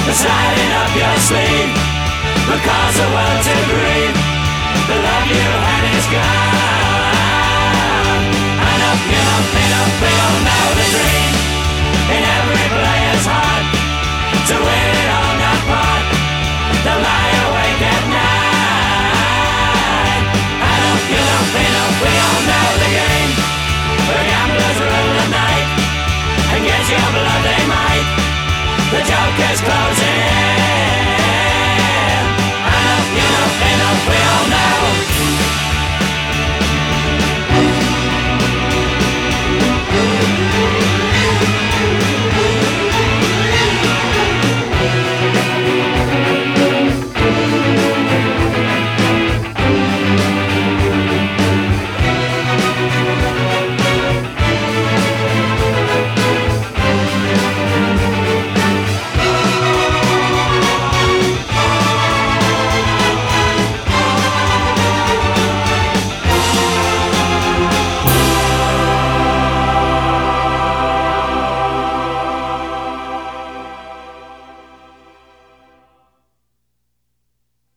sliding up your sleeve, because the world to grieve. The love you had is gone. And up, you know, we all know the dream in every player's heart, to win it all, not part. They'll lie awake at night. And up, you know, we all know the game. The gamblers rule the night, and get your blood they might. The joker's closing.